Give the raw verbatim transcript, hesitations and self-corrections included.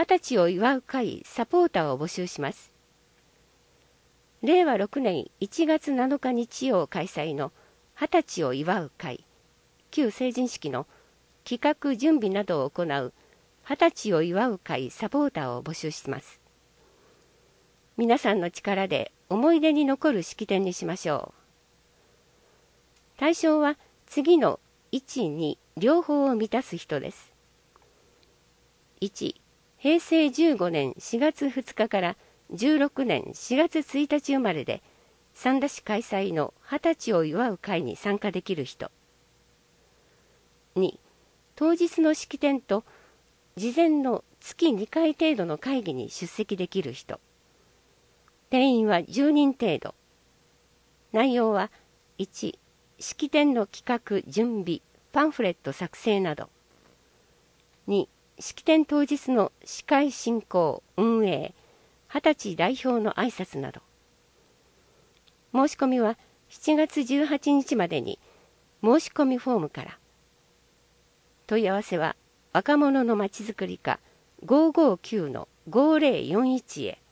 はたちを祝う会サポーターを募集します。れいわろくねんいちがつなのか日曜開催のはたちを祝う会、旧成人式の企画準備などを行うはたちを祝う会サポーターを募集します。皆さんの力で思い出に残る式典にしましょう。対象は次のいち、に両方を満たす人です。いち、へいせいじゅうごねんしがつふつかからじゅうろくねんしがつついたち生まれで、三田市開催のはたちを祝う会に参加できる人。に、当日の式典と事前のつきにかい程度の会議に出席できる人。定員はじゅうにん程度。内容はいち、式典の企画準備、パンフレット作成など。に、式典当日の司会進行、運営、はたち代表の挨拶など。申し込みはしちがつじゅうはちにちまでに申し込みフォームから。問い合わせは若者のまちづくり課 ごーごーきゅうのごーぜろよんいち へ。